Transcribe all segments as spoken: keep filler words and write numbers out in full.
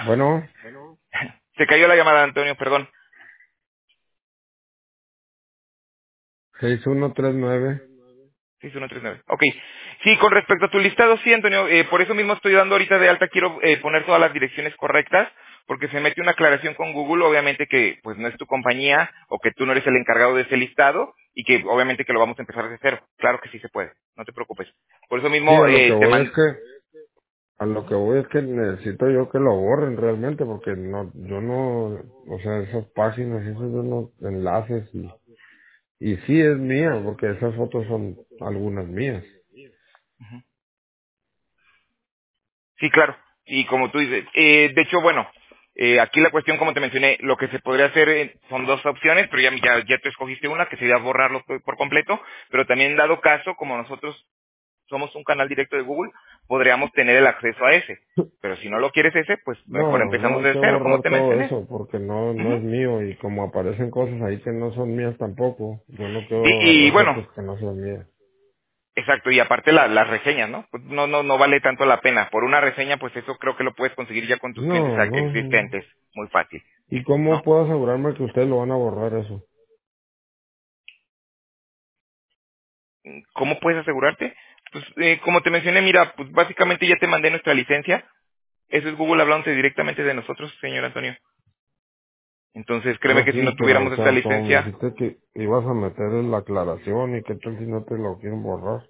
Bueno, Se cayó la llamada, Antonio, perdón. seis uno tres nueve. seis uno tres nueve. Ok. Sí, con respecto a tu listado, sí, Antonio, eh, por eso mismo estoy dando ahorita de alta, quiero eh, poner todas las direcciones correctas, porque se mete una aclaración con Google, obviamente que pues no es tu compañía, o que tú no eres el encargado de ese listado, y que obviamente que lo vamos a empezar desde cero. Claro que sí se puede, no te preocupes. Por eso Sí, mismo a lo que eh, te voy es man... que, a lo que voy es que necesito yo que lo borren realmente, porque no, yo no, o sea, esas páginas, esos unos enlaces y, y sí es mía, porque esas fotos son algunas mías. Sí, claro. Y como tú dices, eh, de hecho, bueno, eh, aquí la cuestión, como te mencioné, lo que se podría hacer eh, son dos opciones, pero ya, ya, ya te escogiste una, que sería borrarlo por por completo, pero también dado caso, como nosotros somos un canal directo de Google, podríamos tener el acceso a ese. Pero si no lo quieres ese, pues mejor No, no empezamos hay que de cero, como borrar te todo mencioné. eso, porque no, no Ujú. es mío y como aparecen cosas ahí que no son mías tampoco, yo no quiero y, y agarrar bueno, fotos que no son mías. exacto, y aparte la- las reseñas, ¿no? Pues no, no, no vale tanto la pena. Por una reseña, pues eso creo que lo puedes conseguir ya con tus clientes No, no. existentes, muy fácil, ¿Y cómo ¿no? puedo asegurarme que ustedes lo van a borrar eso? ¿Cómo puedes asegurarte? Pues eh, como te mencioné, mira, pues básicamente ya te mandé nuestra licencia. Eso es Google hablándote directamente de nosotros, señor Antonio. Entonces, créeme No, que si sí, no pero o tuviéramos esta sea, como me licencia, dijiste que ibas a meter en la aclaración y qué tal si no te lo quieren borrar.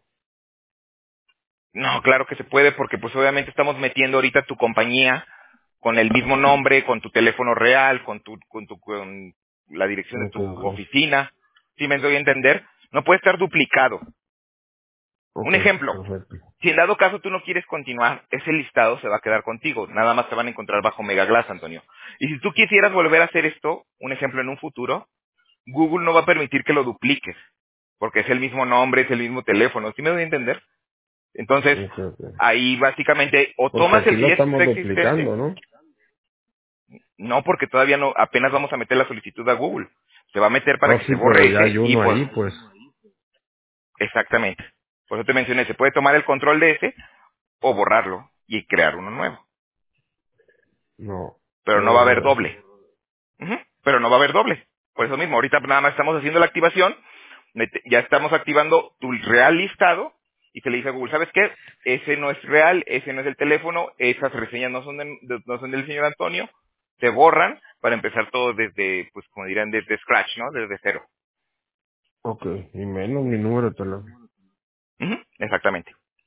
no, claro que se puede porque pues obviamente estamos metiendo ahorita tu compañía con el mismo nombre, con tu teléfono real, con tu, con tu, con la dirección de Ok, tu ok. oficina. ¿Sí me doy a entender? No puede estar duplicado. Ok, Un ejemplo, perfecto. si en dado caso tú no quieres continuar, ese listado se va a quedar contigo. Nada más te van a encontrar bajo Mega Glass, Antonio. Y si tú quisieras volver a hacer esto, un ejemplo en un futuro, Google no va a permitir que lo dupliques, porque es el mismo nombre, es el mismo teléfono. ¿Sí me doy a entender? Entonces, Ok, ok. ahí básicamente o Porque tomas aquí el la que ya está estamos existente, duplicando, ¿no? no porque todavía no, apenas vamos a meter la solicitud a Google. Se va a meter para Oh, que sí, se pero borre ya hay ese y uno pues, ahí, pues. exactamente. Por eso te mencioné, se puede tomar el control de ese o borrarlo y crear uno nuevo. No, Pero quiero no va a haber borrar ese. doble. Ujú, pero no va a haber doble. Por eso mismo, ahorita nada más estamos haciendo la activación, mete- ya estamos activando tu real listado y se le dice a Google, ¿sabes qué? Ese no es real, ese no es el teléfono, esas reseñas no son, de- de- no son del señor Antonio, se borran para empezar todo desde, pues como dirán, desde scratch, ¿no? Desde cero. Ok, y menos mi número de teléfono. Ujú, exactamente.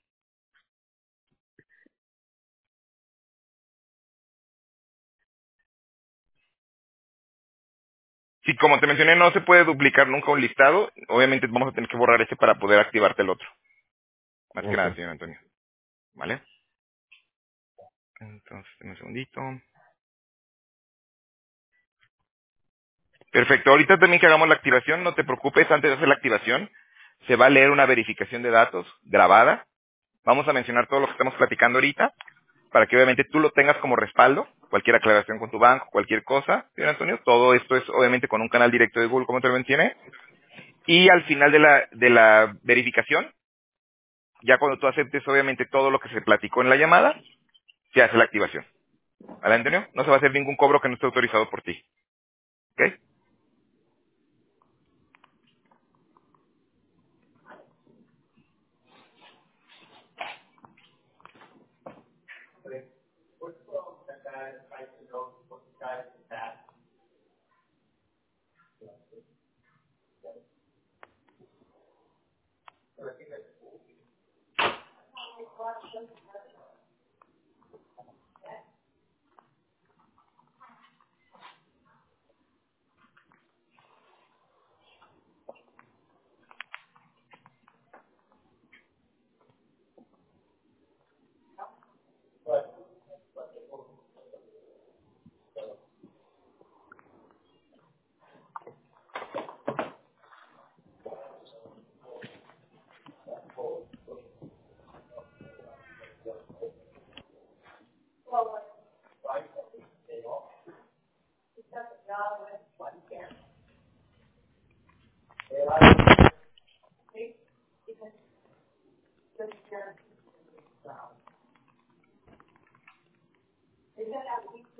Si como te mencioné no se puede duplicar nunca un listado, obviamente vamos a tener que borrar ese para poder activarte el otro. Más que Ok. nada, señor Antonio. ¿Vale? Entonces, dame un segundito. Perfecto. Ahorita también que hagamos la activación, no te preocupes, antes de hacer la activación, se va a leer una verificación de datos grabada. Vamos a mencionar todo lo que estamos platicando ahorita, para que obviamente tú lo tengas como respaldo, cualquier aclaración con tu banco, cualquier cosa, señor Antonio. Todo esto es obviamente con un canal directo de Google, como te lo mencioné. Y al final de la, de la verificación, ya cuando tú aceptes obviamente todo lo que se platicó en la llamada, se hace la activación. ¿Vale, Antonio? No se va a hacer ningún cobro que no esté autorizado por ti. ¿Ok?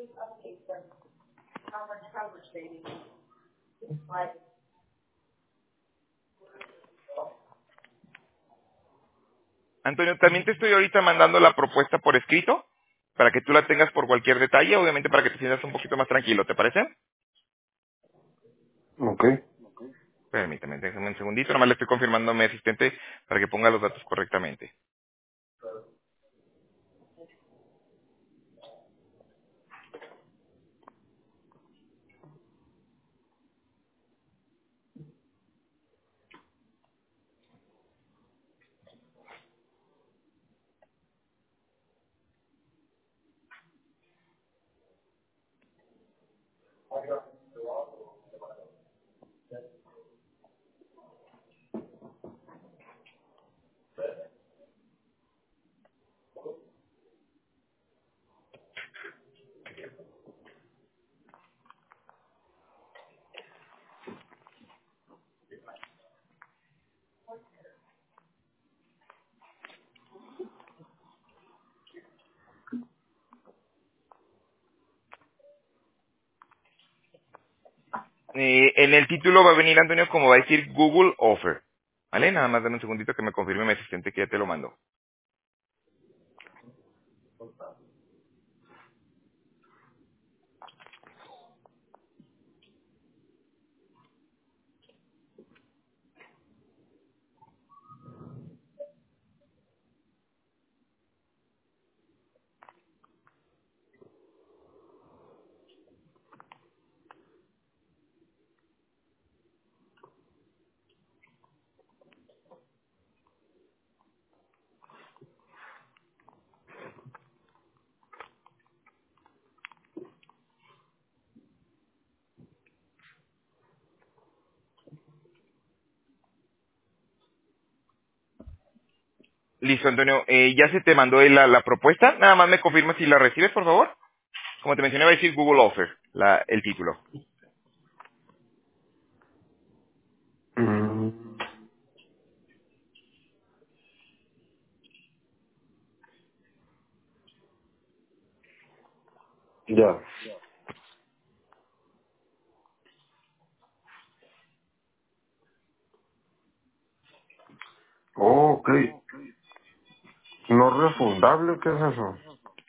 Antonio, también te estoy ahorita mandando la propuesta por escrito para que tú la tengas por cualquier detalle, obviamente para que te sientas un poquito más tranquilo, ¿te parece? Ok. Permítame, déjame un segundito, nomás le estoy confirmando a mi asistente para que ponga los datos correctamente. Eh, en el título va a venir, Antonio, como va a decir Google Offer. ¿Vale? Nada más dame un segundito que me confirme mi asistente que ya te lo mando. Listo, Antonio. Eh, ya se te mandó la, la propuesta. Nada más me confirma si la recibes, por favor. Como te mencioné, va a decir Google Offer, la, el título. Mm, ya. Oh, ok. ¿No refundable? ¿Qué es eso?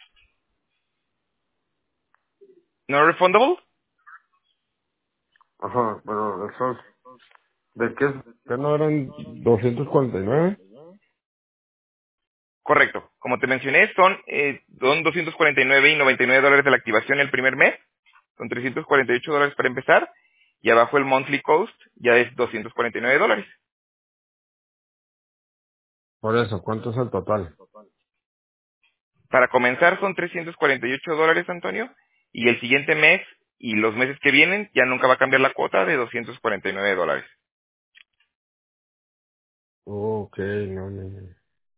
¿No refundable? Ajá, pero eso es... ¿De qué es? ¿Qué no eran doscientos cuarenta y nueve? Correcto. Como te mencioné, son, eh, son doscientos cuarenta y nueve y noventa y nueve dólares de la activación el primer mes. Son trescientos cuarenta y ocho dólares para empezar. Y abajo el monthly cost ya es doscientos cuarenta y nueve dólares. Por eso, ¿cuánto es el total? Para comenzar son trescientos cuarenta y ocho dólares, Antonio. Y el siguiente mes y los meses que vienen ya nunca va a cambiar la cuota de doscientos cuarenta y nueve dólares. Oh, ok, no, no, no.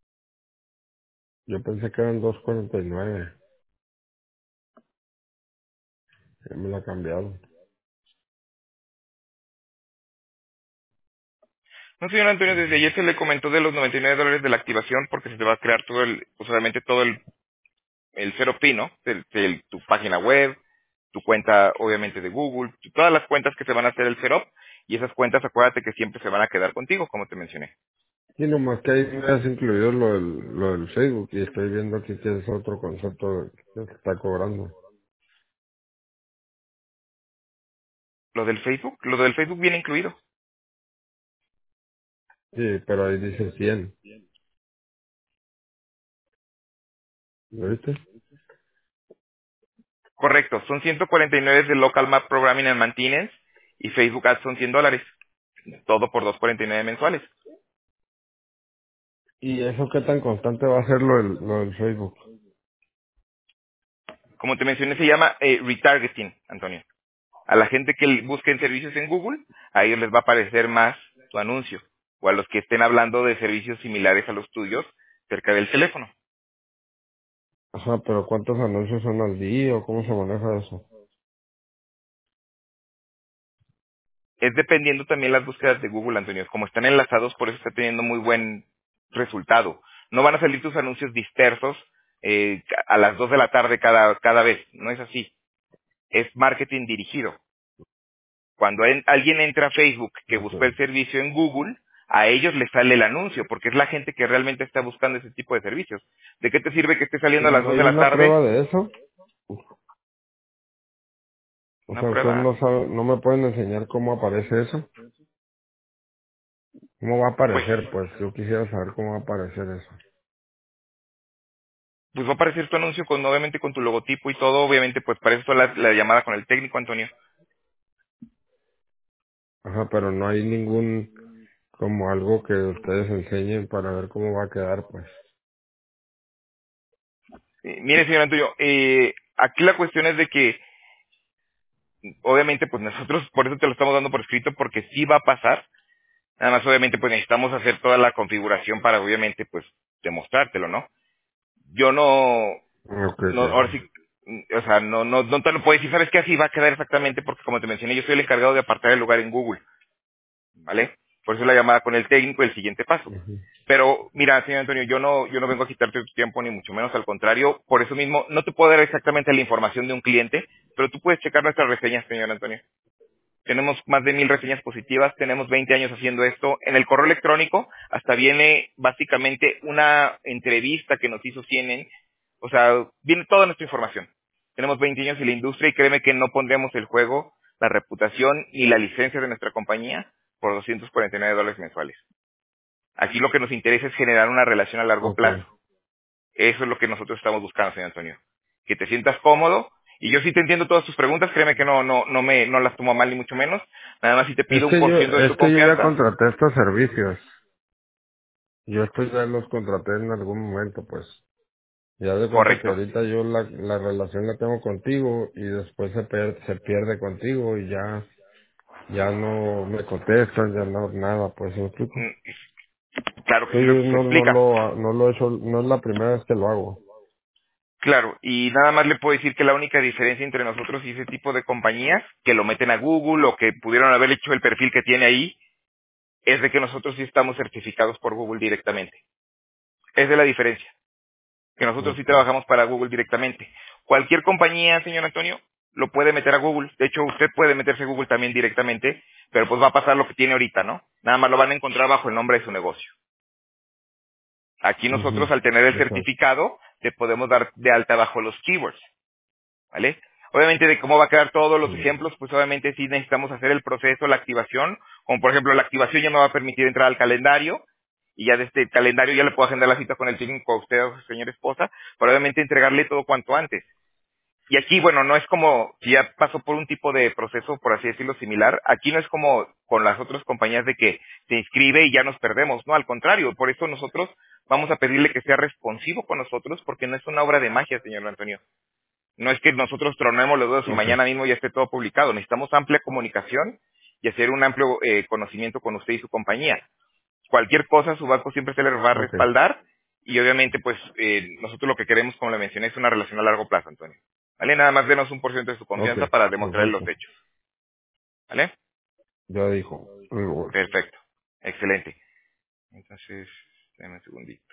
Yo pensé que eran doscientos cuarenta y nueve. Ya me la cambiaron. No, señor Antonio, desde ayer se le comentó de los noventa y nueve dólares de la activación porque se te va a crear todo el, pues obviamente todo el, el cero P I, ¿no? El- el- tu página web, tu cuenta obviamente de Google, tu- todas las cuentas que se van a hacer el setup y esas cuentas acuérdate que siempre se van a quedar contigo, como te mencioné. Sí, nomás que ahí me has incluido lo del, lo del Facebook y estoy viendo aquí que es otro concepto que se está cobrando. Lo del Facebook, lo del Facebook viene incluido. Sí, pero ahí dice cien. ¿Lo viste? Correcto, son ciento cuarenta y nueve de Local Map Programming and Maintenance y Facebook Ads son cien dólares. Todo por doscientos cuarenta y nueve mensuales. ¿Y eso qué tan constante va a ser lo del, lo del Facebook? Como te mencioné, se llama eh, retargeting, Antonio. A la gente que busquen servicios en Google, a ellos les va a aparecer más tu anuncio. O a los que estén hablando de servicios similares a los tuyos cerca del teléfono. Ajá, pero ¿cuántos anuncios son al día o cómo se maneja eso? Es dependiendo también las búsquedas de Google, Antonio. Como están enlazados, por eso está teniendo muy buen resultado. No van a salir tus anuncios dispersos eh, a las dos de la tarde cada, cada vez. No es así. es marketing dirigido. Cuando en- alguien entra a Facebook que Ok. buscó el servicio en Google, a ellos les sale el anuncio, porque es la gente que realmente está buscando ese tipo de servicios. ¿De qué te sirve que esté ¿Y saliendo a las no dos de hay la una tarde prueba de eso? O una sea, ustedes prueba? no saben, no me pueden enseñar cómo aparece eso. ¿Cómo va a Pues, aparecer? Pues yo quisiera saber cómo va a aparecer eso. pues va a aparecer tu anuncio con, obviamente, con tu logotipo y todo, obviamente, pues para eso fue la, la llamada con el técnico, Antonio. Ajá, pero no hay ningún, como algo que ustedes enseñen para ver cómo va a quedar, pues. Eh, mire, señor Antonio, eh, aquí la cuestión es de que, obviamente, pues nosotros, por eso te lo estamos dando por escrito, porque sí va a pasar. Nada más, obviamente, pues necesitamos hacer toda la configuración para, obviamente, pues, demostrártelo, ¿no? Yo no, Ok, no, ok. ahora sí, mm, o sea, no, no, no te lo puedo decir, ¿sabes qué? Así va a quedar exactamente, porque como te mencioné, yo soy el encargado de apartar el lugar en Google, ¿vale? Por eso la llamada con el técnico, el siguiente paso. Ujú. Pero, mira, señor Antonio, yo no, yo no vengo a quitarte tu tiempo, ni mucho menos, al contrario, por eso mismo, no te puedo dar exactamente la información de un cliente, pero tú puedes checar nuestras reseñas, señor Antonio. Tenemos más de mil reseñas positivas, tenemos veinte años haciendo esto. En el correo electrónico hasta viene básicamente una entrevista que nos hizo C N N. O sea, viene toda nuestra información. Tenemos veinte años en la industria y créeme que no pondremos el juego, la reputación y la licencia de nuestra compañía por doscientos cuarenta y nueve dólares mensuales. Aquí lo que nos interesa es generar una relación a largo Ok, plazo. Eso es lo que nosotros estamos buscando, señor Antonio. Que te sientas cómodo. Y yo sí te entiendo todas tus preguntas, créeme que no, no, no me, no las tomo a mal ni mucho menos. Nada más si te es pido un que por yo, ciento de es tu que yo ya confianza, contraté estos servicios. Yo estos ya los contraté en algún momento, pues. Ya de cuenta que correcto. ahorita yo la, la relación la tengo contigo y después se, per- se pierde contigo y ya, ya no me contestan, ya no, nada, pues, ¿me explico? Mm, Claro que Que sí lo yo se no, no explica. lo, no lo he hecho, no es la primera vez que lo hago. Claro, y nada más le puedo decir que la única diferencia entre nosotros y ese tipo de compañías que lo meten a Google o que pudieron haber hecho el perfil que tiene ahí, es de que nosotros sí estamos certificados por Google directamente. Esa es la diferencia. Que nosotros sí Ok, trabajamos para Google directamente. Cualquier compañía, señor Antonio, lo puede meter a Google. De hecho, usted puede meterse a Google también directamente, pero pues va a pasar lo que tiene ahorita, ¿no? Nada más lo van a encontrar bajo el nombre de su negocio. Aquí nosotros, ujú, al tener el exacto. certificado, te podemos dar de alta bajo los keywords, ¿vale? Obviamente, de cómo va a quedar todos los Mm. ejemplos, pues obviamente sí necesitamos hacer el proceso, la activación, como por ejemplo la activación ya me va a permitir entrar al calendario, y ya de este calendario ya le puedo agendar la cita con el técnico a usted o a su señora esposa, para obviamente entregarle todo cuanto antes. Y aquí, bueno, no es como si ya pasó por un tipo de proceso, por así decirlo, similar. Aquí no es como con las otras compañías de que se inscribe y ya nos perdemos. No, al contrario. Por eso nosotros vamos a pedirle que sea responsivo con nosotros porque no es una obra de magia, señor Antonio. No es que nosotros tronemos los dedos y Ok, mañana mismo ya esté todo publicado. Necesitamos amplia comunicación y hacer un amplio eh, conocimiento con usted y su compañía. Cualquier cosa, su banco siempre se le va a ok, respaldar y obviamente, pues, eh, nosotros lo que queremos, como le mencioné, es una relación a largo plazo, Antonio. ¿Vale? Nada más denos un por ciento de su ok, confianza para demostrar los perfecto. hechos. ¿Vale? Ya dijo. Muy bueno. Perfecto. Excelente. Entonces, déjame un segundito.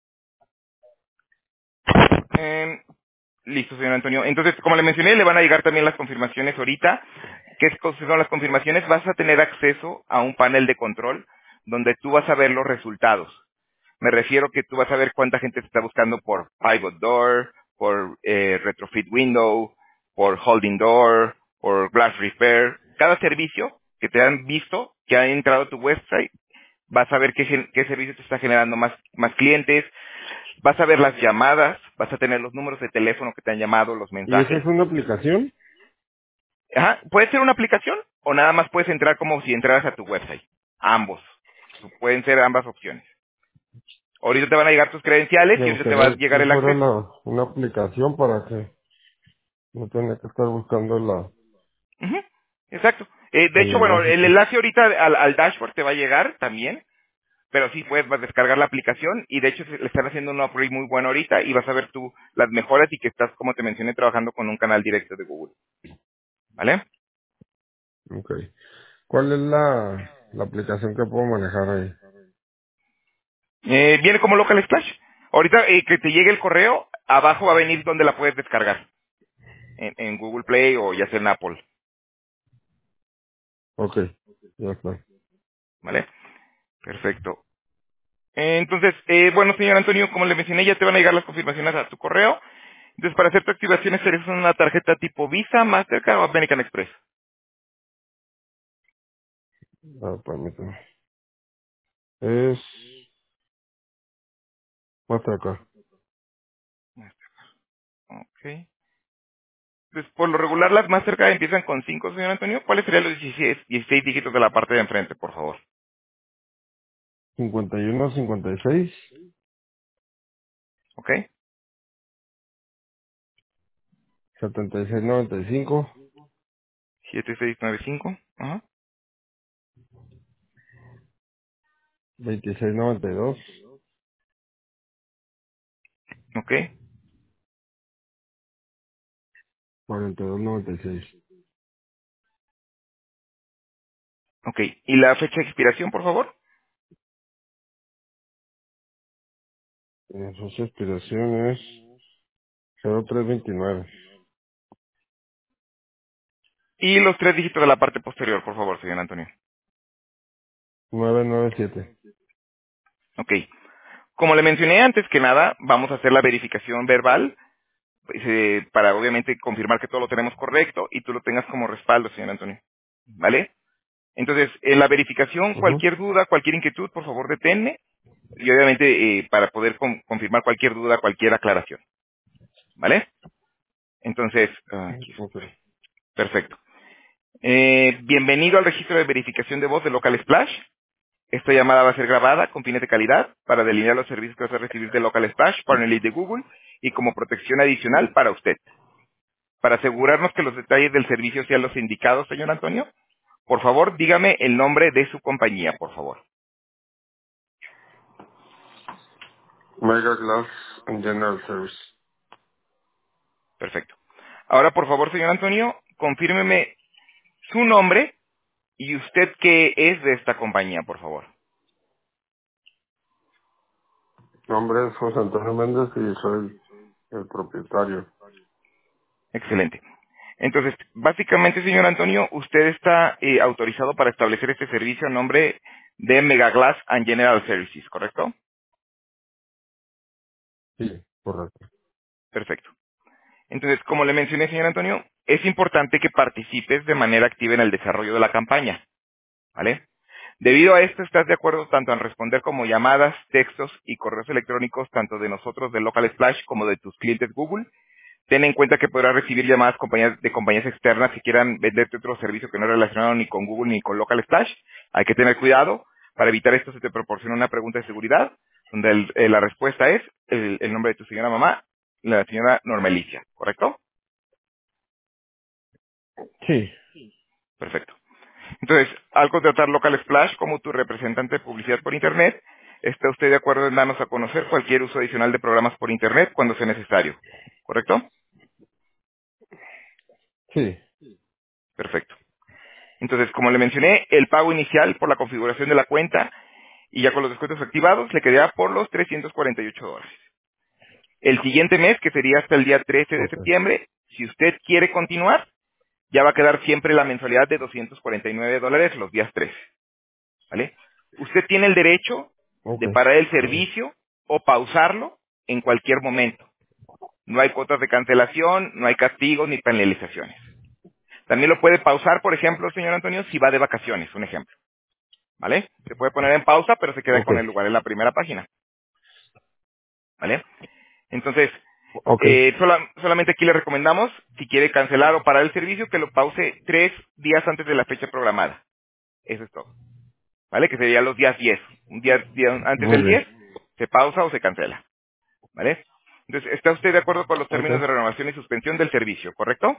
Eh, listo, señor Antonio. Entonces, como le mencioné, le van a llegar también las confirmaciones ahorita. ¿Qué es- cosas son las confirmaciones? Vas a tener acceso a un panel de control donde tú vas a ver los resultados. Me refiero que tú vas a ver cuánta gente te está buscando por Pivot Door, por eh, Retrofit Window, por Holding Door, por Glass Repair. Cada servicio que te han visto, que ha entrado a tu website, vas a ver qué, gen- qué servicio te está generando más, más clientes, vas a ver las llamadas, vas a tener los números de teléfono que te han llamado, los ¿Y esa mensajes. es una aplicación? Ajá, puede ser una aplicación o nada más puedes entrar como si entraras a tu website. Ambos. Pueden ser ambas opciones. Ahorita te van a llegar tus credenciales Me y ahorita te va a gustaría llegar que el fuera acceso. la, una aplicación para que no tenga que estar buscando la, Ujú, exacto. Eh, de el hecho, bueno, enlace, el pues. enlace ahorita al, al dashboard te va a llegar también, pero sí puedes vas a descargar la aplicación y de hecho se- le están haciendo un upgrade muy bueno ahorita y vas a ver tú las mejoras y que estás, como te mencioné, trabajando con un canal directo de Google. ¿Vale? Ok. ¿Cuál es la, la aplicación que puedo manejar ahí? Eh, viene como local splash. Ahorita eh, que te llegue el correo, abajo va a venir donde la puedes descargar. en, en Google Play o ya sea en Apple, Ok, ya está. ¿vale? Perfecto. Eh, Entonces, eh, bueno, señor Antonio, como le mencioné, ya te van a llegar las confirmaciones a tu correo. Entonces, para hacer tu activación, necesitas una tarjeta tipo Visa, Mastercard o American Express. Ah, permítame. Es Mastercard. Ok. Entonces, por lo regular, las Mastercard empiezan con cinco, señor Antonio. ¿Cuáles serían los dieciséis, dieciséis dígitos de la parte de enfrente, por favor? cincuenta y uno, cincuenta y seis, ¿Ok? setenta y seis, noventa y cinco, siete seis nueve cinco. Ajá. veintiséis, noventa y dos, ¿Ok? cuarenta y dos, noventa y seis. Ok. ¿Y la fecha de expiración, por favor? Eh, Su expiración es cero tres veintinueve, Y los tres dígitos de la parte posterior, por favor, señor Antonio. nueve nueve siete. Ok. Como le mencioné antes que nada, vamos a hacer la verificación verbal pues, eh, para obviamente confirmar que todo lo tenemos correcto y tú lo tengas como respaldo, señor Antonio. ¿Vale? Entonces, en la verificación, Ujú. cualquier duda, cualquier inquietud, por favor, deténme. Y obviamente, eh, para poder con- confirmar cualquier duda, cualquier aclaración. ¿Vale? Entonces, ah, aquí Ok. estoy. Perfecto. Eh, bienvenido al registro de verificación de voz de Local Splash. Esta llamada va a ser grabada con fines de calidad para delinear los servicios que vas a recibir de Local Splash para el lead de Google y como protección adicional para usted. Para asegurarnos que los detalles del servicio sean los indicados, señor Antonio, por favor, dígame el nombre de su compañía, por favor. Mega Glass and General Service. Perfecto. Ahora, por favor, señor Antonio, confírmeme su nombre y usted qué es de esta compañía, por favor. Nombre es José Antonio Méndez y soy el propietario. Excelente. Entonces, básicamente, señor Antonio, usted está eh, autorizado para establecer este servicio a nombre de Mega Glass and General Services, ¿correcto? Sí, correcto. Perfecto. Entonces, como le mencioné, señor Antonio, es importante que participes de manera activa en el desarrollo de la campaña, ¿vale? Debido a esto, estás de acuerdo tanto en responder como llamadas, textos y correos electrónicos, tanto de nosotros de Local Splash como de tus clientes Google. Ten en cuenta que podrás recibir llamadas compañías- de compañías externas que quieran venderte otro servicio que no es relacionado ni con Google ni con Local Splash. Hay que tener cuidado. Para evitar esto se te proporciona una pregunta de seguridad, donde el- eh, la respuesta es el, el nombre de tu señora mamá, la señora Normalicia, ¿correcto? Sí, Perfecto. Entonces, al contratar Local Splash como tu representante de publicidad por Internet, ¿está usted de acuerdo en darnos a conocer cualquier uso adicional de programas por Internet cuando sea necesario? ¿Correcto? sí. Perfecto. Entonces, como le mencioné, el pago inicial por la configuración de la cuenta y ya con los descuentos activados le quedaría por los trescientos cuarenta y ocho dólares. El siguiente mes, que sería hasta el día trece de Ok, septiembre, si usted quiere continuar, ya va a quedar siempre la mensualidad de doscientos cuarenta y nueve dólares los días trece. ¿Vale? Usted tiene el derecho ok. de parar el servicio o pausarlo en cualquier momento. No hay cuotas de cancelación, no hay castigos ni penalizaciones. También lo puede pausar, por ejemplo, señor Antonio, si va de vacaciones, un ejemplo. ¿Vale? Se puede poner en pausa, pero se queda Ok, con el lugar en la primera página. ¿Vale? Entonces, ok, eh, sola- solamente aquí le recomendamos, si quiere cancelar o parar el servicio, que lo pause tres días antes de la fecha programada. Eso es todo. ¿Vale? Que sería los días diez. Un día, día antes muy del bien. diez, se pausa o se cancela. ¿Vale? Entonces, ¿está usted de acuerdo con los Ok, términos de renovación y suspensión del servicio, correcto?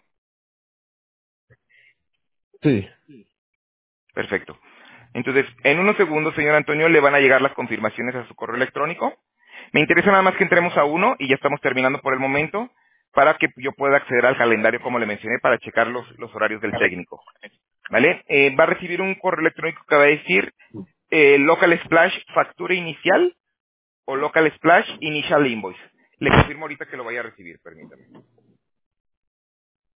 sí, Perfecto. Entonces, en unos segundos, señor Antonio, le van a llegar las confirmaciones a su correo electrónico. Me interesa nada más que entremos a uno y ya estamos terminando por el momento para que yo pueda acceder al calendario, como le mencioné, para checar los, los horarios del técnico. ¿Vale? Eh, va a recibir un correo electrónico que va a decir eh, Local Splash factura inicial o Local Splash initial invoice. Le confirmo ahorita que lo vaya a recibir, permítame.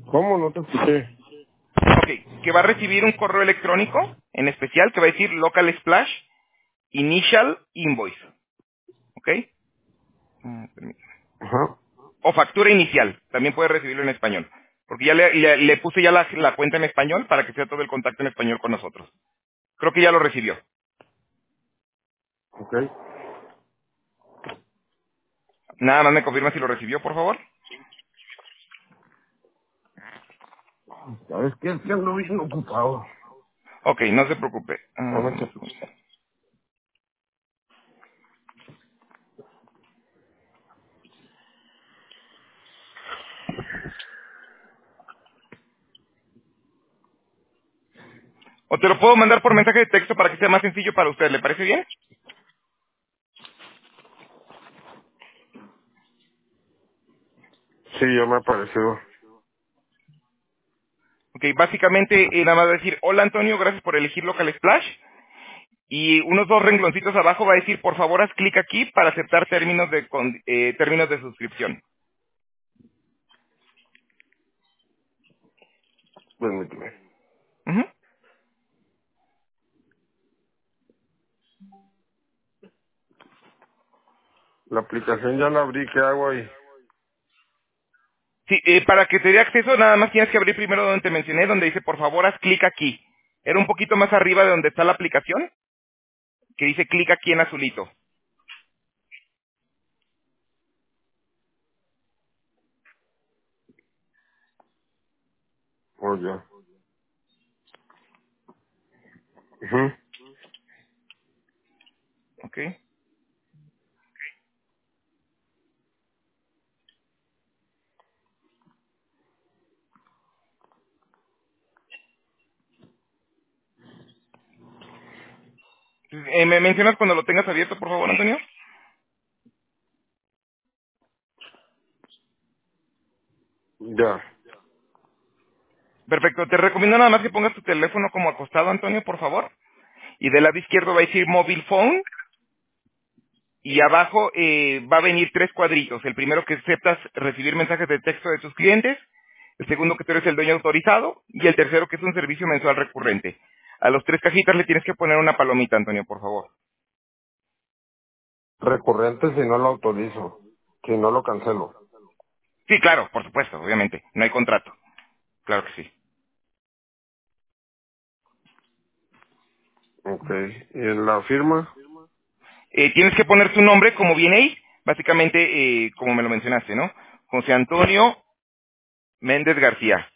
¿Cómo? No te escuché. Ok, que va a recibir un correo electrónico en especial que va a decir Local Splash Initial Invoice. ¿Ok? Mm, permítame. Ajá. O factura inicial, también puede recibirlo en español. Porque ya le, le- le puse ya la, la cuenta en español para que sea todo el contacto en español con nosotros. Creo que ya lo recibió. Ok. Nada más me confirma si lo recibió, por favor. ¿Sabes qué? Es que ando bien ocupado. Ok, no se preocupe. Ah, Dame dame un que- segundo. O te lo puedo mandar por mensaje de texto para que sea más sencillo para usted. ¿Le parece bien? Sí, ya me apareció. Ok, básicamente eh, nada más va a decir, hola Antonio, gracias por elegir Local Splash. Y unos dos rengloncitos abajo va a decir, por favor, haz clic aquí para aceptar términos de, con- eh, términos de suscripción. Permíteme. Ujú. La aplicación ya la abrí. ¿Qué hago ahí? Sí, eh, para que te dé acceso, nada más tienes que abrir primero donde te mencioné, donde dice, por favor, haz clic aquí. Era un poquito más arriba de donde está la aplicación, que dice clic aquí en azulito. Oh, ya. Ujú. Ok. Eh, ¿Me mencionas cuando lo tengas abierto, por favor, Antonio? Ya. Perfecto. Te recomiendo nada más que pongas tu teléfono como acostado, Antonio, por favor. Y del lado izquierdo va a decir Mobile Phone. Y abajo eh, va a venir tres cuadritos. El primero que aceptas recibir mensajes de texto de tus clientes. El segundo que tú eres el dueño autorizado. Y el tercero que es un servicio mensual recurrente. A los tres cajitas le tienes que poner una palomita, Antonio, por favor. Recurrente si no lo autorizo. Si no lo cancelo. Sí, claro, por supuesto, obviamente. No hay contrato. Claro que sí. Ok. ¿Y en la firma? Eh, tienes que poner tu nombre como viene ahí. Básicamente, eh, como me lo mencionaste, ¿no? José Antonio Méndez García.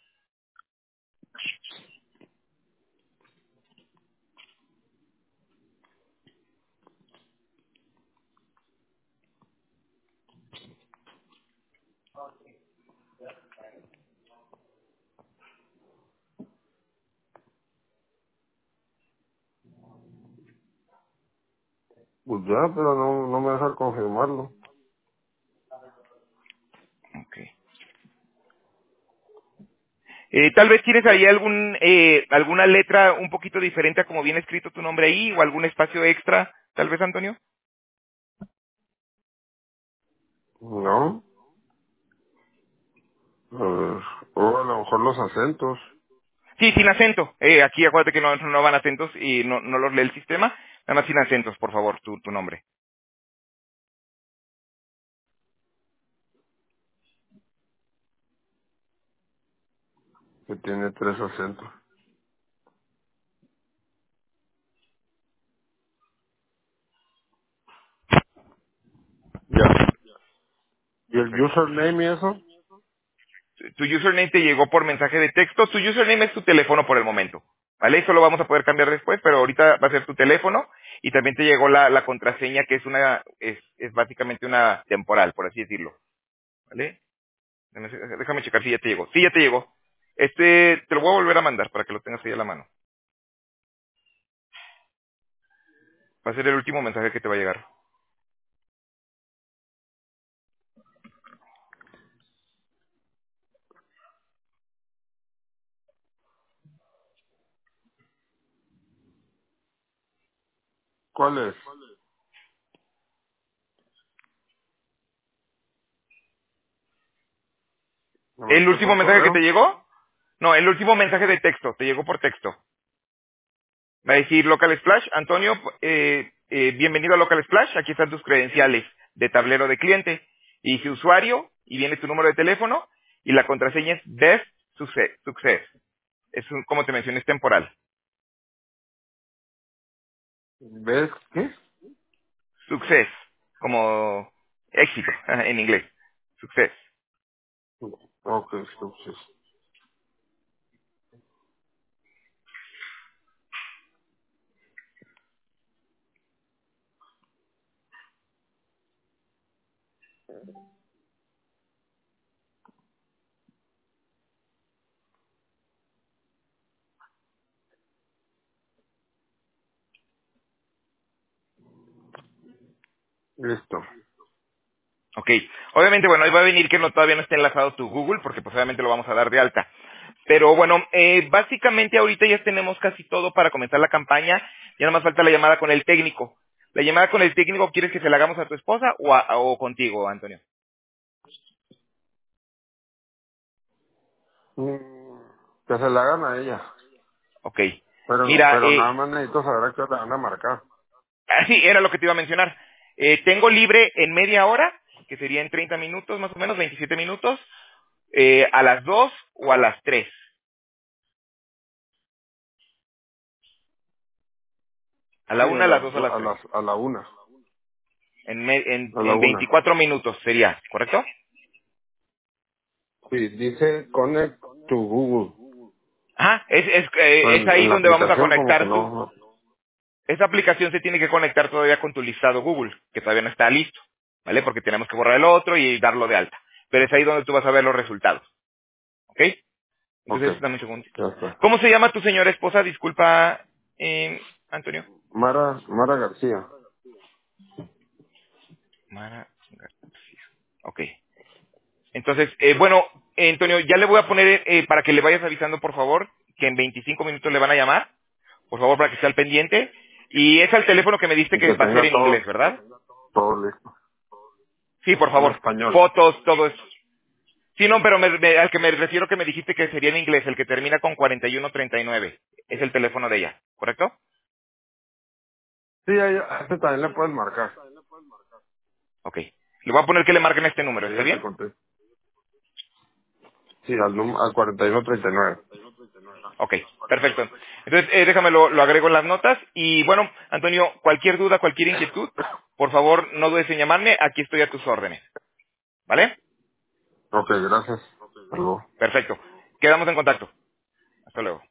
Pues ya, pero no, no me deja confirmarlo. Ok. Eh, tal vez tienes ahí algún, eh, alguna letra un poquito diferente a como viene escrito tu nombre ahí, o algún espacio extra, tal vez, Antonio. ¿No? A ver. O a lo mejor los acentos. Sí, sin acento. Eh, aquí acuérdate que no, no van acentos y no, no los lee el sistema. Nada más sin acentos, por favor, tu, tu nombre. Que tiene tres acentos. Ya. ¿Y el Perfecto. username y eso? Tu username te llegó por mensaje de texto. Tu username es tu teléfono por el momento. ¿Vale? Eso lo vamos a poder cambiar después, pero ahorita va a ser tu teléfono y también te llegó la, la contraseña que es una, es, es básicamente una temporal, por así decirlo. ¿Vale? Déjame déjame checar si ya te llegó. Sí, ya te llegó. Este, te lo voy a volver a mandar para que lo tengas ahí a la mano. Va a ser el último mensaje que te va a llegar. ¿Cuál es? ¿Me ¿El mandaste último por mensaje que te correo? llegó? No, el último mensaje de texto, te llegó por texto. Va a decir Local Splash, Antonio, eh, eh, bienvenido a Local Splash, aquí están tus credenciales de tablero de cliente. Y dice usuario, y viene tu número de teléfono, y la contraseña es Best Success. Success. Es un, como te mencioné, es temporal. ¿Ves qué? Success, como éxito en inglés. Success. Ok, entonces. Listo. Ok. Obviamente, bueno, ahí va a venir que no todavía no está enlazado tu Google, porque pues obviamente lo vamos a dar de alta. Pero bueno, eh, básicamente ahorita ya tenemos casi todo para comenzar la campaña. Ya nada más falta la llamada con el técnico. ¿La llamada con el técnico quieres que se la hagamos a tu esposa o, a- o contigo, Antonio? Mm, que se la hagan a ella. Ok. Pero, Mira, pero nada eh, más necesito saber a qué hora la van a marcar. así era lo que te iba a mencionar. Eh, tengo libre en media hora, que sería en treinta minutos más o menos, veintisiete minutos, eh, a las dos o a las tres. A la Sí, a una, a las las, dos o a do- las a tres. las, a la una. En, me- en, A la en una. veinticuatro minutos sería, ¿correcto? Sí, dice connect to Google. Ajá, es, es, eh, es En, ahí en la donde vamos a aplicación como que conectar tu... no. Esa aplicación se tiene que conectar todavía con tu listado Google, que todavía no está listo, ¿vale? Porque tenemos que borrar el otro y darlo de alta. Pero es ahí donde tú vas a ver los resultados, ¿ok? Ok, Entonces, dame un segundito. ya está. ¿Cómo se llama tu señora esposa? Disculpa, eh, Antonio. Mara, Mara García. Mara García. Ok. Entonces, eh, bueno, eh, Antonio, ya le voy a poner eh, para que le vayas avisando, por favor, que en veinticinco minutos le van a llamar. Por favor, para que esté al pendiente. Y es al teléfono que me diste Y que que va a ser tenga en inglés, todo, ¿verdad? todo listo. Sí, por En favor. español. Fotos, todo eso. Sí, no, pero me- me- al que me refiero que me dijiste que sería en inglés, el que termina con cuarenta y uno treinta y nueve. Es el teléfono de ella, ¿correcto? Sí, a ella, a este también le pueden marcar. Ok. Le voy a poner que le marquen este Y número, ¿está ella te bien? contesta. Sí, al, num- al cuarenta y uno treinta y nueve. Ok, perfecto. Entonces, eh, déjame lo, lo agrego en las notas. Y bueno, Antonio, cualquier duda, cualquier inquietud, por favor, no dudes en llamarme. Aquí estoy a tus órdenes. ¿Vale? Ok, gracias. Hasta luego. Perfecto. Quedamos en contacto. Hasta luego.